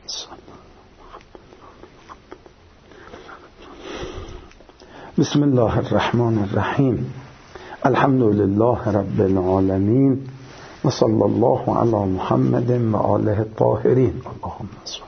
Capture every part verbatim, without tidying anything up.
بسم الله الرحمن الرحیم. الحمد لله رب العالمین و صلی الله علی محمد و آله الطاهرین. اللهم صل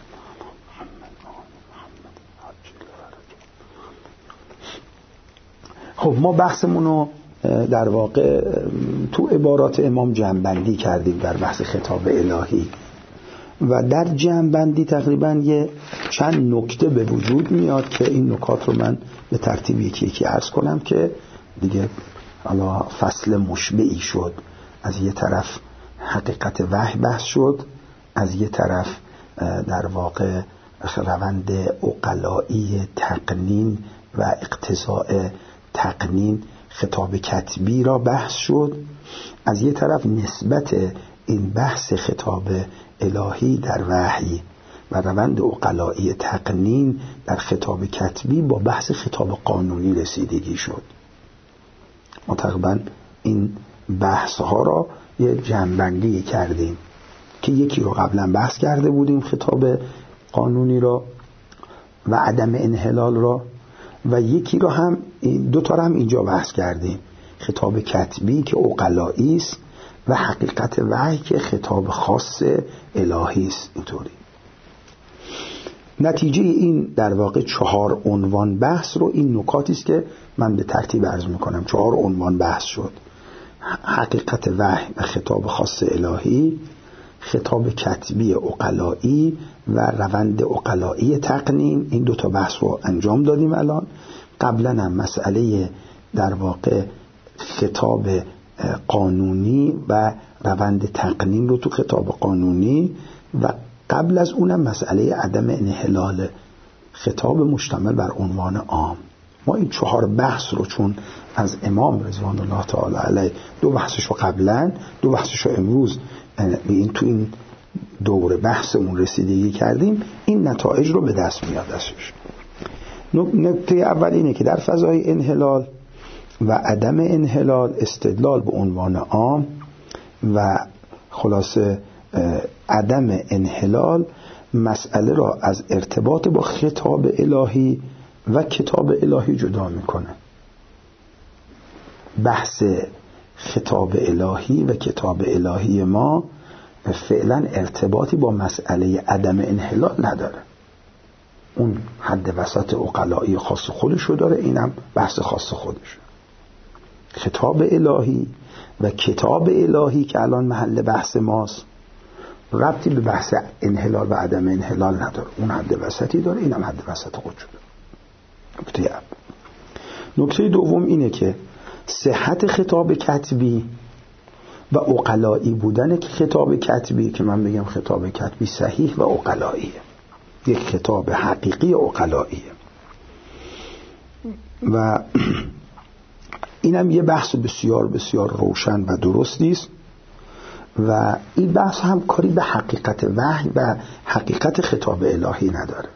خب ما بحثمون رو در واقع تو عبارات امام جمع‌بندی کردیم در بحث خطاب الهی و در جمع‌بندی تقریبا یه چند نکته به وجود میاد که این نکات رو من به ترتیب یکی یکی عرض کنم که دیگه حالا فصل مشبعی شد. از یه طرف حقیقت وحی بحث شد، از یه طرف در واقع روند عقلایی تقنین و اقتضاء تقنین خطاب کتبی را بحث شد، از یه طرف نسبت این بحث خطاب الهی در وحی و روند عقلایی تقنین در خطاب کتبی با بحث خطاب قانونی رسیدگی شد. ما تقریبا این بحث ها را یه جمع‌بندی کردیم که یکی رو قبلا بحث کرده بودیم، خطاب قانونی را و عدم انحلال را، و یکی رو هم دو تا رو هم اینجا بحث کردیم، خطاب کتبی که عقلایی است و حقیقت وحی که خطاب خاص الهی است. اینطوری نتیجه این در واقع چهار عنوان بحث رو، این نکاتی است که من به ترتیب عرض میکنم. چهار عنوان بحث شد: حقیقت وحی و خطاب خاص الهی، خطاب کتبی عقلایی و روند عقلایی تقنین. این دو تا بحث رو انجام دادیم الان. قبلا هم مسئله در واقع خطاب قانونی و روند تقنین رو تو خطاب قانونی، و قبل از اونم مسئله عدم انحلال خطاب مشتمل بر عنوان عام. ما این چهار بحث رو چون از امام رضوان الله تعالی علیه، دو بحثش رو قبلا، دو بحثش رو امروز این تو این دور بحثمون رسیدگی کردیم، این نتایج رو به دست میاد ازش. نکته اول اینه که در فضای انحلال و عدم انحلال استدلال به عنوان عام و خلاصه عدم انحلال مسئله را از ارتباط با خطاب الهی و کتاب الهی جدا میکنه. بحث خطاب الهی و کتاب الهی ما فعلا ارتباطی با مسئله عدم انحلال نداره. اون حد وسط عقلایی خاص خودشو داره، اینم بحث خاص خودشه. خطاب الهی و کتاب الهی که الان محل بحث ماست ربطی به بحث انحلال و عدم انحلال نداره. اون حد وسطی داره، اینم حد وسط خودشو داره. نکته اول. نکته دوم اینه که صحت خطاب کتبی و عقلایی بودن که خطاب کتبی، که من بگم خطاب کتبی صحیح و عقلاییه، یک خطاب حقیقی عقلاییه، و اینم یه بحث بسیار بسیار روشن و درستی است، و این بحث هم کاری به حقیقت وحی و حقیقت خطاب الهی نداره.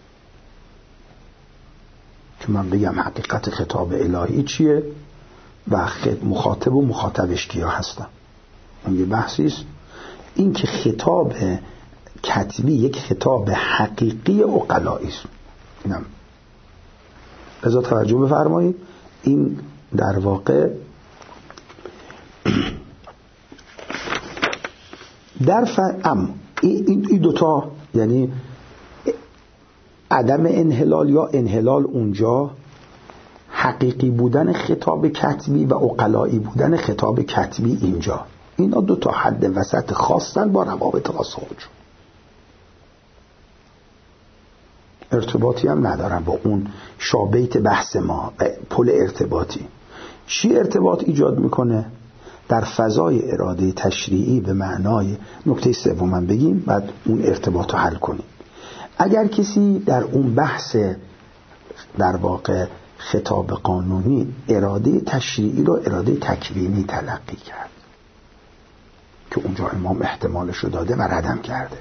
که من بگم حقیقت خطاب الهی چیه و مخاطب و مخاطبش کیا هستن، اون یه بحثی است. این که خطاب کتبی یک خطاب حقیقی عقلایی است، اینم لذا توجه بفرمایید. این در واقع در فهم این این دوتا، یعنی عدم انحلال یا انحلال اونجا، حقیقی بودن خطاب کتبی و عقلایی بودن خطاب کتبی اینجا، اینا دو تا حد وسط خاصن با روابط خاص خودشون، ارتباطی هم ندارن با اون شابیت بحث ما و پل ارتباطی. چی ارتباط ایجاد میکنه؟ در فضای اراده تشریعی به معنای نکته سوم بگیم، بعد اون ارتباط رو حل کنیم. اگر کسی در اون بحث در واقع خطاب قانونی اراده تشریعی رو اراده تکوینی تلقی کرد که اونجا امام احتمالش رو داده و ردم کرده،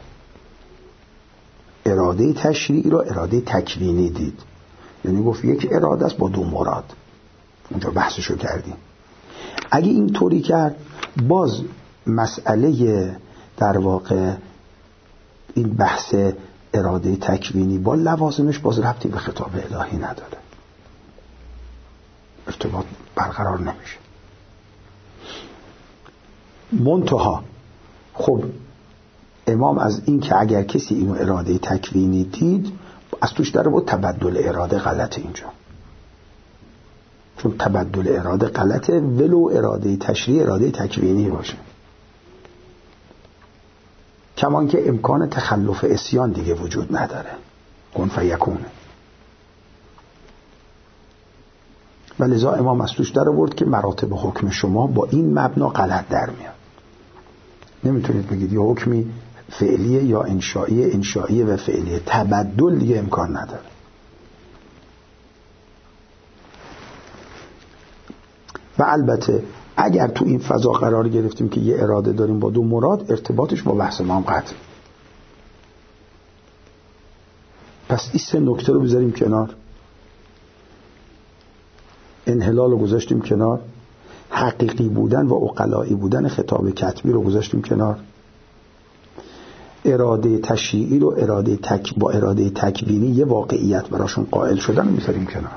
اراده تشریعی رو اراده تکوینی دید، یعنی گفت یک اراده است با دو مراد، اونجا بحثشو کردیم. اگه این طوری کرد، باز مسئله در واقع این بحث اراده تکوینی با لوازمش باز ربطی به خطاب الهی نداره، ارتباط برقرار نمیشه. منتها خب امام از این که اگر کسی اینو اراده تکوینی دید از توش داره با تبدل اراده غلط اینجا، چون تبدل اراده غلطه ولو اراده تشریع اراده تکوینی باشه، کمان که امکان تخلف عصیان دیگه وجود نداره، کن فیکونه. و لذا امام از توش در آورد که مراتب حکم شما با این مبنا غلط در میاد. نمیتونید بگید یا حکمی فعلیه یا انشائیه، انشائیه و فعلیه، تبدل دیگه امکان نداره. و البته اگر تو این فضا قرار گرفتیم که یه اراده داریم با دو مراد، ارتباطش با بحث ما هم قطع. پس این سه نکته رو بذاریم کنار، انحلال رو گذاشتیم کنار، حقیقی بودن و عقلایی بودن خطاب کتبی رو گذاشتیم کنار، اراده تشریعی رو اراده تک با اراده تکوینی یه واقعیت براشون قائل شدن رو میذاریم کنار.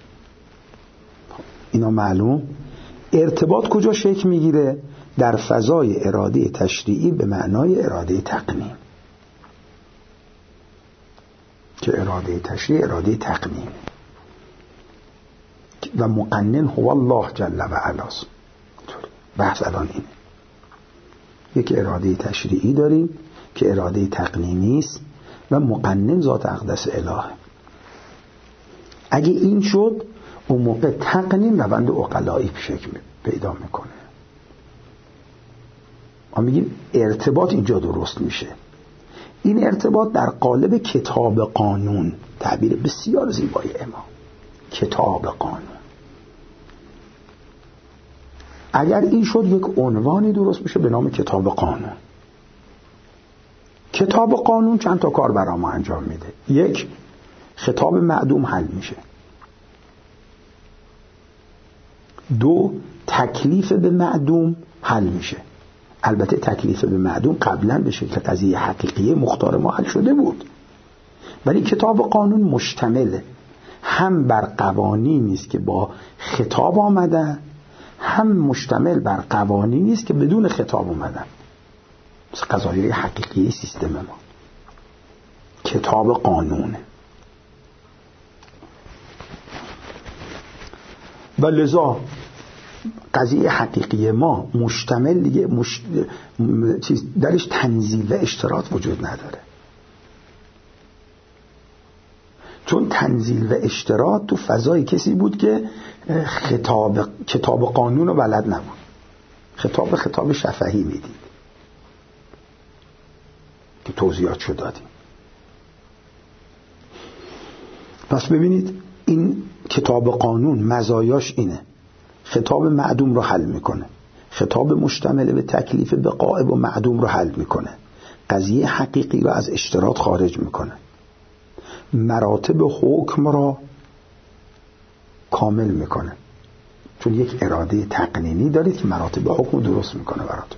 اینا معلوم. ارتباط کجا شکل میگیره؟ در فضای اراده تشریعی به معنای اراده تقنین، که اراده تشریع اراده تقنین و مقنن هو الله جل و علا. بحث الان اینه، یک اراده تشریعی داریم که اراده تقنینی است و مقنن ذات اقدس الهه. اگه این شد اون موقع تقنین روند عقلایی شکل پیدا میکنه. ما میگیم ارتباط اینجا درست میشه. این ارتباط در قالب کتاب قانون، تعبیر بسیار زیبای امام، کتاب قانون. اگر این شد یک عنوانی درست میشه به نام کتاب قانون. کتاب قانون چند تا کار برای ما انجام میده. یک، خطاب معدوم حل میشه. دو، تکلیف به معدوم حل میشه. البته تکلیف به معدوم قبلا به شکل قضیه حقیقی مختار ما حل شده بود، ولی کتاب قانون مشتمله هم بر قوانینی است که با خطاب آمدن، هم مشتمل بر قوانینی است که بدون خطاب آمدن. مثل قضایای حقیقی سیستم ما کتاب قانونه. و لذا قضیه حقیقی ما مشتمل دیگه مش... چیز درش تنزیل و اشتراط وجود نداره، چون تنزیل و اشتراط تو فضای کسی بود که خطاب کتاب قانون رو بلد نبود، خطاب خطاب شفهی میدید که توضیحات شد دادیم. پس ببینید این کتاب قانون مزایاش اینه، خطاب معدوم رو حل میکنه، خطاب مشتمل به تکلیف به غائب و معدوم رو حل میکنه، قضیه حقیقی رو از اشتراط خارج میکنه، مراتب حکم را کامل میکنه، چون یک اراده تقنینی دارید که مراتب حکم رو درست میکنه براتون.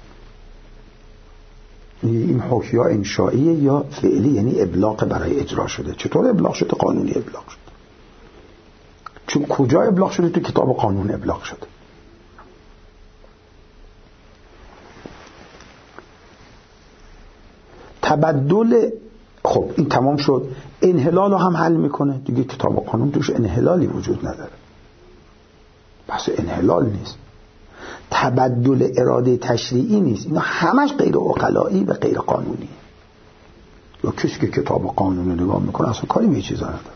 این حکم یا انشائیه یا فعلی، یعنی ابلاغ برای اجرا شده. چطور ابلاغ شده؟ قانونی ابلاغ شده. چون کجا ابلاغ شده؟ تو کتاب قانون ابلاغ شده. تبدل، خب این تمام شد. انحلال رو هم حل میکنه دیگه، کتاب قانون توش انحلالی وجود نداره، بس انحلال نیست. تبدل اراده تشریعی نیست، اینا همش غیر عقلایی و غیر قانونی. یا کسی که کتاب قانون رو نگاه میکنه اصلا کاری به چیزا نداره.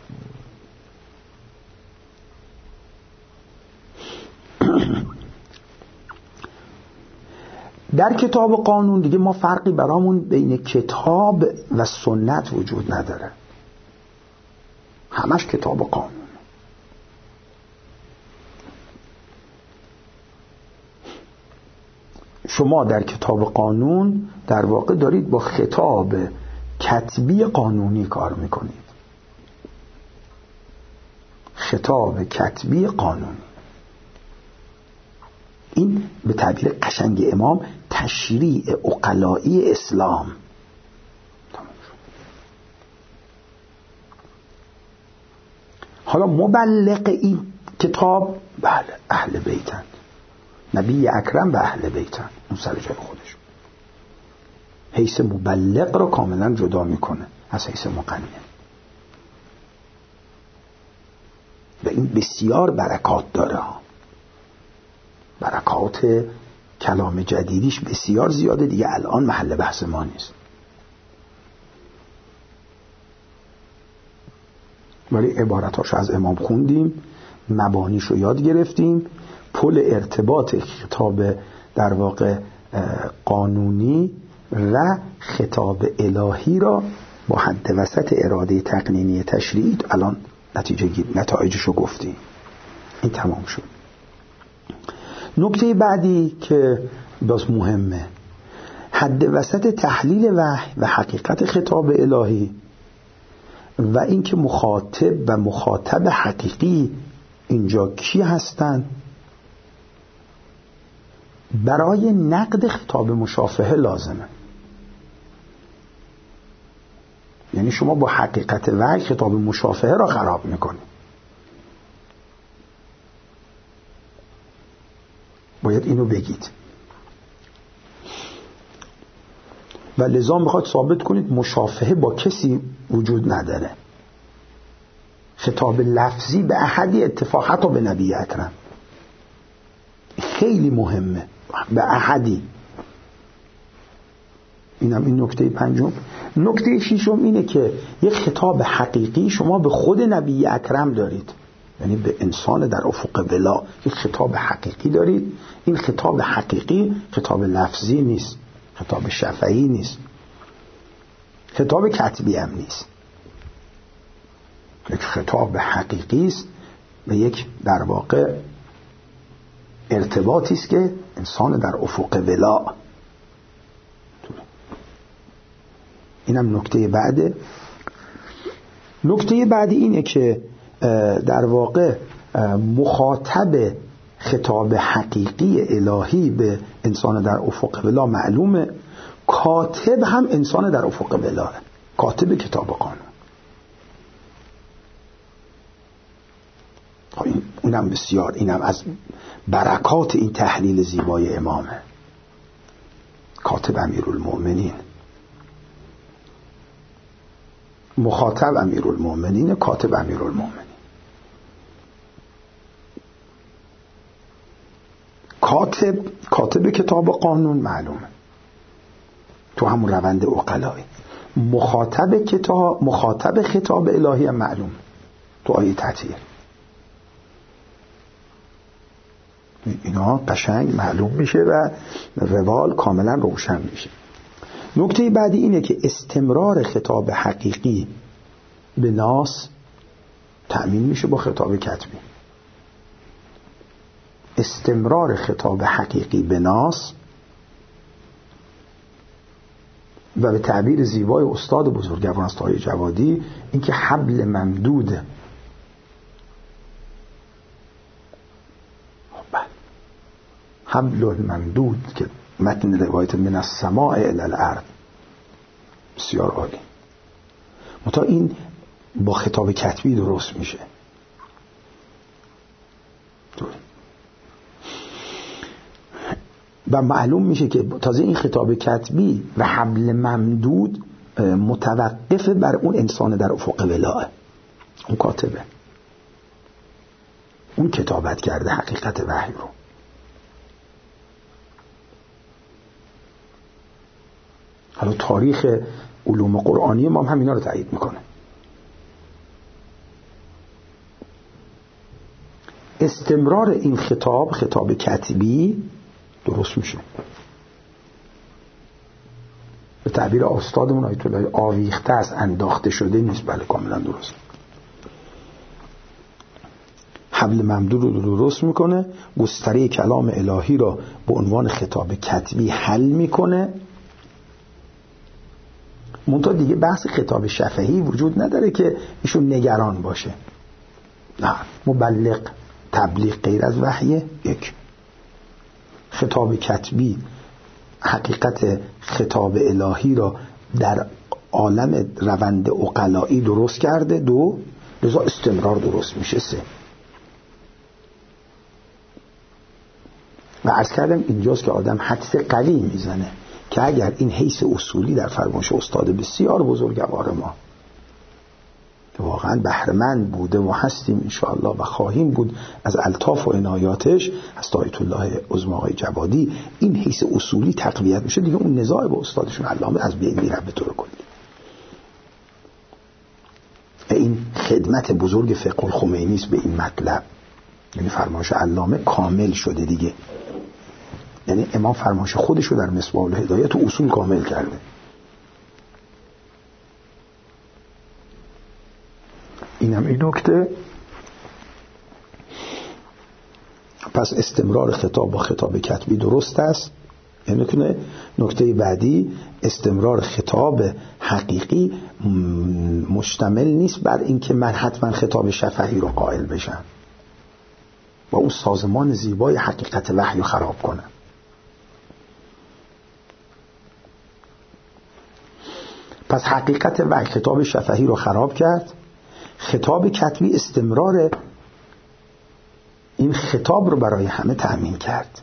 در کتاب قانون دیگه ما فرقی برامون بین کتاب و سنت وجود نداره، همش کتاب قانون. شما در کتاب قانون در واقع دارید با خطاب کتبی قانونی کار میکنید، خطاب کتبی قانونی. این به تعبیر قشنگ امام تشریع عقلایی اسلام. حالا مبلغ این کتاب بله اهل بیتن، نبی اکرم و اهل بیتن، اون سر جای خودش. حیث مبلغ رو کاملا جدا میکنه از حیث مقنن و این بسیار برکات داره. برکات کلام جدیدیش بسیار زیاده دیگه، الان محل بحث ما نیست، ولی عبارتاشو از امام خوندیم، مبانیشو یاد گرفتیم، پل ارتباط خطاب در واقع قانونی و خطاب الهی را با حد وسط اراده تقنینی تشریعی الان نتیجه گیر نتایجشو گفتیم. این تمام شد. نکته بعدی که باز مهمه، حد وسط تحلیل وحی و حقیقت خطاب الهی و اینکه مخاطب و مخاطب حقیقی اینجا کی هستن. برای نقد خطاب مشافهه لازمه، یعنی شما با حقیقت وحی خطاب مشافهه را خراب میکنید. باید اینو بگید و لذا میخواد ثابت کنید مشافهه با کسی وجود نداره. خطاب لفظی به احدی اتفاق، حتی به نبی اکرم، خیلی مهمه، به احدی. اینم این نکته پنجم. نکته ششم اینه که یک خطاب حقیقی شما به خود نبی اکرم دارید، یعنی به انسان در افق ولا یک خطاب حقیقی دارید. این خطاب حقیقی خطاب لفظی نیست، خطاب شفهی نیست، خطاب کتبی هم نیست، یک خطاب حقیقی است و یک در واقع ارتباطی است که انسان در افق ولا. اینم نکته بعده. نکته بعدی اینه که در واقع مخاطب خطاب حقیقی الهی به انسان در افق ولا معلومه، کاتب هم انسان در افق ولا، کاتب کتاب قانون. اونم بسیار، اینم از برکات این تحلیل زیبای امامه. کاتب امیرالمؤمنین، مخاطب امیرالمؤمنین، کاتب امیرالمؤمنین. کاتب کاتب کتاب قانون معلومه تو همون روند عقلایی. مخاطب کتاب مخاطب خطاب الهی هم معلوم تو آیه تطهیر. اینا قشنگ معلوم میشه و روال کاملا روشن میشه. نکته بعدی اینه که استمرار خطاب حقیقی به ناس تأمین میشه با خطاب کتبی. استمرار خطاب حقیقی به ناس و به تعبیر زیبای استاد بزرگوار از طاهر جوادی اینکه حبل ممدوده. حبل ممدود که متن روایت من السماء الی الارض بسیار عالی. متا این با خطاب کتبی درست میشه. و معلوم میشه که تازه این خطاب کتبی و حبل ممدود متوقف بر اون انسان در افق ولاه، اون کاتبه، اون کتابت کرده حقیقت وحی رو. حالا تاریخ علوم قرآنی ما هم همینا رو تایید میکنه. استمرار این خطاب، خطاب کتبی، درست میشه. به تعبیر استادمون آیت الله آویخته است، انداخته شده نیست. بله کاملا درست. حبل ممدود رو درست میکنه، گستره کلام الهی را به عنوان خطاب کتبی حل میکنه. منتها دیگه بحث خطاب شفهی وجود نداره که ایشون نگران باشه. نه، مبلغ تبلیغ غیر از وحیه. یک خطاب کتبی حقیقت خطاب الهی را در عالم روند عقلایی درست کرده. دو لذا استمرار درست میشه. سه و عرض کردم اینجاست که آدم حدس قوی میزنه که اگر این حیث اصولی در فرمایش استاد بسیار بزرگوار ما واقعا بهره‌مند بوده و هستیم انشاءالله و خواهیم بود از الطاف و عنایاتش، از آیت الله عظمی آقای جوادی، این حیث اصولی تقویت میشه، دیگه اون نزاع با استادشون علامه از بین میره به طور کلی. این خدمت بزرگ فقه الخمینی است به این مطلب، یعنی فرمایش علامه کامل شده دیگه، یعنی امام فرمایش خودشو در مصباح الهدایه تو اصول کامل کرده. اینم این نکته. پس استمرار خطاب با خطاب کتبی درست است. یعنی کنه نکته بعدی، استمرار خطاب حقیقی مشتمل نیست بر اینکه من حتما خطاب شفهی رو قائل بشم و اون سازمان زیبای حقیقت وحی رو خراب کنم. پس حقیقت وحی خطاب شفهی رو خراب کرد، خطاب کتبی استمرار این خطاب رو برای همه تأمین کرد.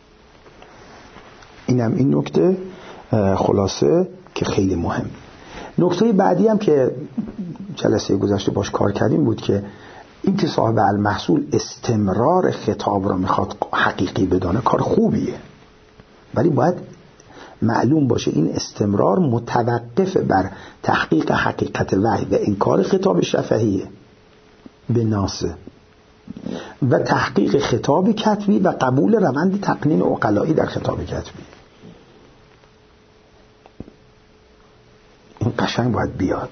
اینم این نکته خلاصه که خیلی مهم. نکته بعدی هم که جلسه گذشته باش کار کردیم بود که این که صاحب المحصول استمرار خطاب رو میخواد حقیقی بدانه کار خوبیه، ولی باید معلوم باشه این استمرار متوقف بر تحقیق حقیقت وحی و انکار خطاب شفهیه به ناسه و تحقیق خطاب کتبی و قبول روند تقنین عقلایی در خطاب کتبی. این قشنگ باید بیاد.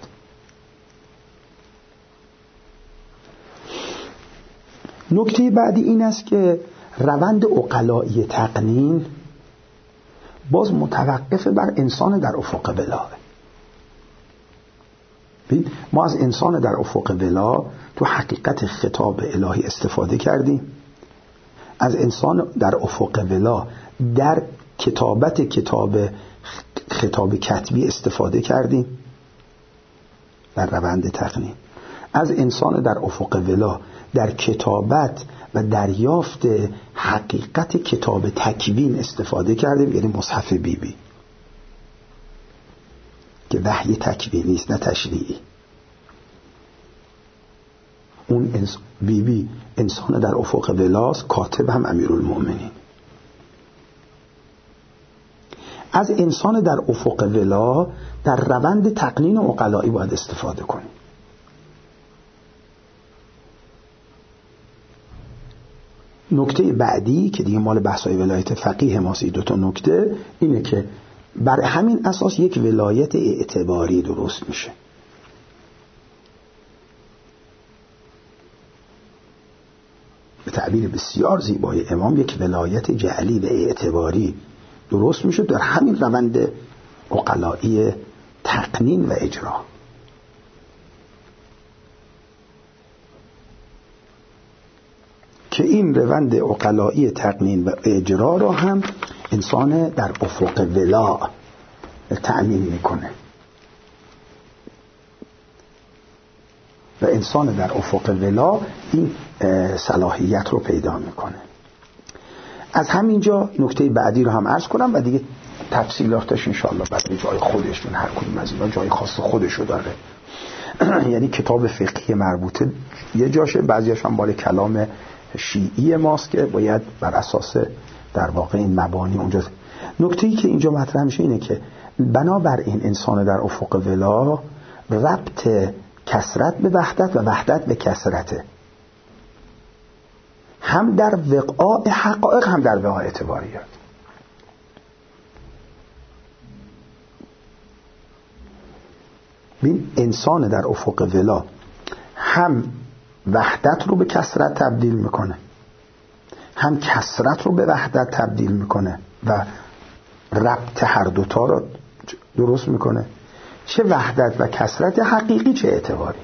نکته بعدی این است که روند عقلایی تقنین باز متوقف بر انسان در افق ولا. ما از انسان در افق ولا تو حقیقت خطاب الهی استفاده کردیم، از انسان در افق ولا در کتابت کتاب خطاب کتبی استفاده کردیم در روند تقنین، از انسان در افق ولا در کتابت و دریافت حقیقت کتاب تکوین استفاده کردیم، یعنی مصحف بی بی که وحی تکوینی است نه تشریعی. اون بی بی انسان در افق ولاست، کاتب هم امیرالمؤمنین. از انسان در افق ولا در روند تقنین و عقلایی باید استفاده کنیم. نکته بعدی که دیگه مال بحث‌های ولایت فقیه ماست، دو تا نکته اینه که بر همین اساس یک ولایت اعتباری درست میشه. به تعبیر بسیار زیبای امام یک ولایت جعلی و اعتباری درست میشه در همین روند عقلایی تقنین و اجرا. که این روند عقلایی تقنین و اجرا را هم انسان در افق ولا تأمین میکنه و انسان در افق ولا این صلاحیت رو پیدا میکنه. از همینجا نکته بعدی رو هم عرض کنم و دیگه تفصیلاتش انشاءالله بعد جای خودشون، هر کدوم از اینا جای خاص خودشو داره. یعنی کتاب فقهی مربوطه یه جاشه، بعضیش هم مال کلام شیعی ماست که باید بر اساس در واقع این مبانی اونجا. نکته‌ای که اینجا مطرح میشه اینه که بنابر این انسان در افق ولا ربط کثرت به وحدت و وحدت به کثرته، هم در وقاع حقایق هم در وقاع اعتباریات. ببین انسان در افق ولا هم وحدت رو به کثرت تبدیل میکنه، هم کثرت رو به وحدت تبدیل میکنه و ربط هر دوتا رو درست میکنه. چه وحدت و کثرت حقیقی چه اعتباری.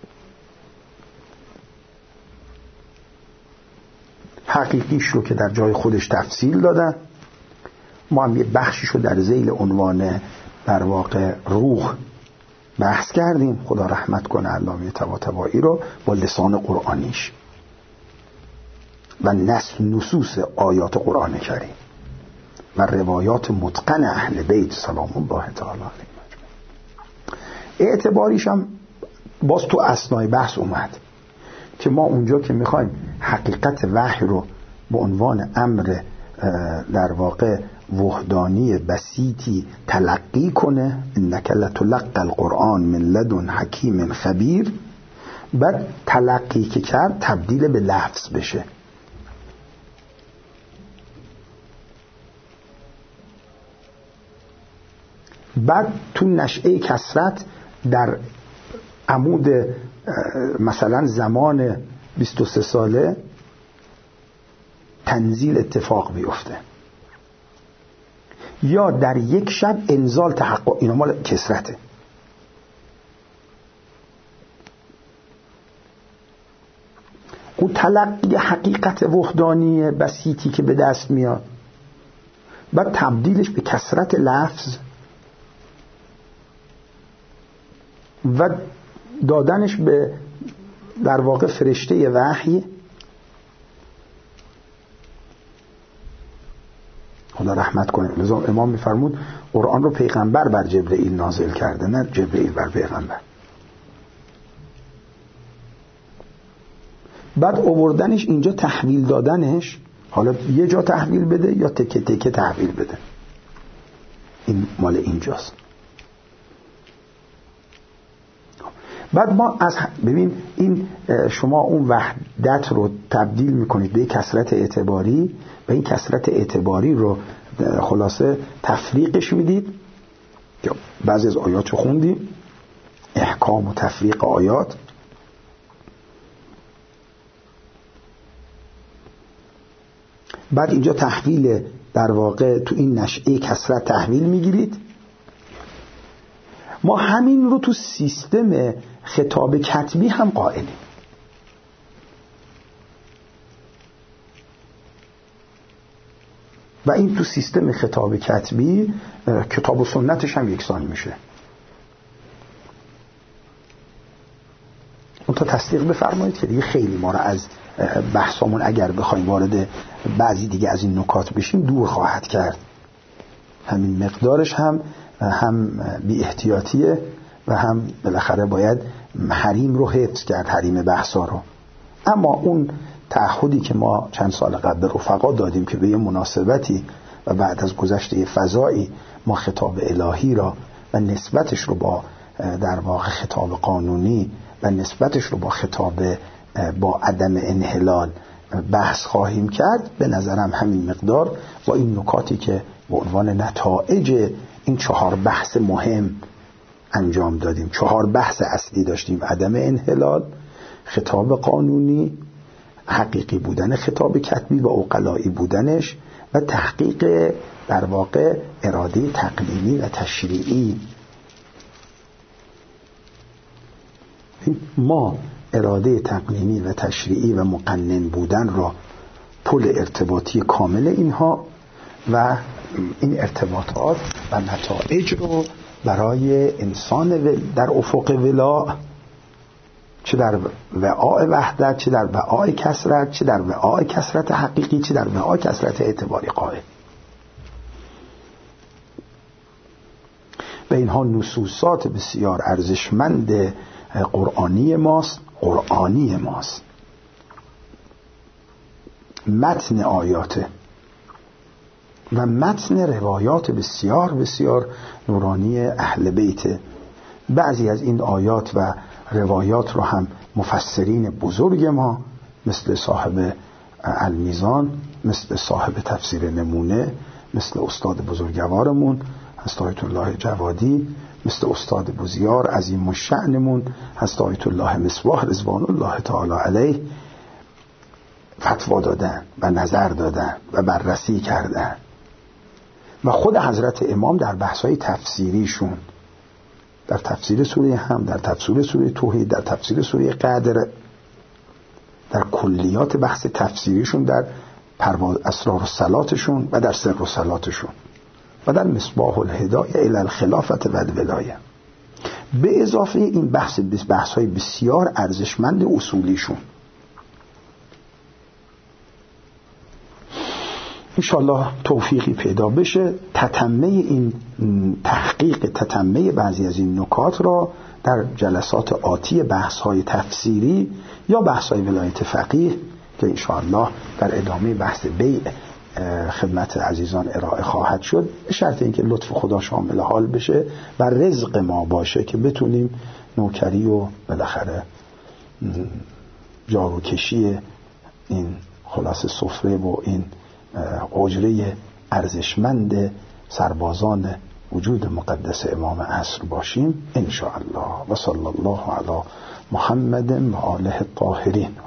حقیقیش رو که در جای خودش تفصیل دادن، ما هم یه بخشیش رو در ذیل عنوان در واقع روح بحث کردیم، خدا رحمت کنه علامه طباطبایی رو، با لسان قرآنیش و نص نصوص آیات قرآن کریم و روایات متقن اهل بیت سلام الله تعالی علیهم. اعتباریش هم باز تو اثنای بحث اومد که ما اونجا که میخوایم حقیقت وحی رو به عنوان امر در واقع وحدانی بسیطی تلقی کنه، انک لتلقی القرآن من لدن حکیم خبیر، بعد تلقی که کرد تبدیل به لفظ بشه. بعد تو نشأه کثرت در عمود مثلا زمان بیست و سه ساله تنزیل اتفاق بیفته، یا در یک شب انزال تحقق. اینا مال کثرته. اون تلقی حقیقت وحدانی بسیطی که به دست میاد بعد تبدیلش به کثرت لفظ و دادنش به در واقع فرشته وحی. خدا رحمت کنه. لذا امام میفرمود قرآن رو پیغمبر بر جبرئیل نازل کرده، نه جبرئیل بر پیغمبر. بعد آوردنش اینجا، تحویل دادنش، حالا یه جا تحویل بده یا تکه تکه تحویل بده، این مال اینجاست. بعد ما از ببین این شما اون وحدت رو تبدیل میکنید به کثرت اعتباری و این کثرت اعتباری رو خلاصه تفریقش میدید. بعضی از آیات رو خوندیم، احکام و تفریق آیات. بعد اینجا تحویل در واقع تو این نشأه کثرت تحویل میگیرید. ما همین رو تو سیستم خطاب کتبی هم قائلیم. و این تو سیستم خطاب کتبی کتاب و سنتش هم یکسان میشه. اون تا تصدیق بفرمایید که دیگه خیلی ما رو از بحثامون اگر بخوایم وارد بعضی دیگه از این نکات بشیم دور خواهد کرد. همین مقدارش هم هم بی احتیاطیه و هم بالاخره باید حریم رو حفظ کرد، حریم بحثا رو. اما اون تعهدی که ما چند سال قبل به رفقا دادیم که به یه مناسبتی و بعد از گذشته فضایی ما خطاب الهی را و نسبتش رو با در واقع خطاب قانونی و نسبتش رو با خطاب با عدم انحلال بحث خواهیم کرد، به نظرم همین مقدار با این نکاتی که به عنوان نتایج این چهار بحث مهم انجام دادیم. چهار بحث اصلی داشتیم: عدم انحلال، خطاب قانونی، حقیقی بودن خطاب کتبی و عقلایی بودنش، و تحقیق در واقع اراده تقنینی و تشریعی. ما اراده تقنینی و تشریعی و مقنن بودن را پل ارتباطی کامل اینها و این ارتباطات و نتایج رو برای انسان در افق ولا، چه در وعاء وحدت، چه در وعاء کثرت، چه در وعاء کثرت حقیقی، چه در وعاء کثرت اعتباری قائل. و اینها نصوصات بسیار ارزشمند قرآنی ماست قرآنی ماست متن آیاته و متن روایات بسیار بسیار نورانی اهل بیت. بعضی از این آیات و روایات رو هم مفسرین بزرگ ما مثل صاحب المیزان، مثل صاحب تفسیر نمونه، مثل استاد بزرگوارمون حضرت آیت الله جوادی، مثل استاد بزیار عظیم الشأنمون حضرت آیت الله مصباح رضوان الله تعالی علیه فتوا دادن و نظر دادن و بررسی کردن. و خود حضرت امام در بحث‌های تفسیریشون، در تفسیر سوره هم، در تفسیر سوره توحید، در تفسیر سوره قدر، در کلیات بحث تفسیریشون، در پرواز اسرار الصلاتشون و در سر الصلاتشون و در مصباح الهدایه الی الخلافت و الولایه، به اضافه این بحث بحث های بسیار ارزشمند اصولیشون. انشالله توفیقی پیدا بشه تتمه این تحقیق تتمه بعضی از این نکات را در جلسات آتی بحث های تفسیری یا بحث های ولایت فقیه که انشاءالله در ادامه بحث بیع خدمت عزیزان ارائه خواهد شد، به شرط اینکه لطف خدا شامل حال بشه و رزق ما باشه که بتونیم نوکری و بالاخره جاروکشی این خلاص سفره و این اجره ارزشمند سربازان وجود مقدس امام عصر باشیم ان شاء الله. و صلی الله علی محمد و آله الطاهرین.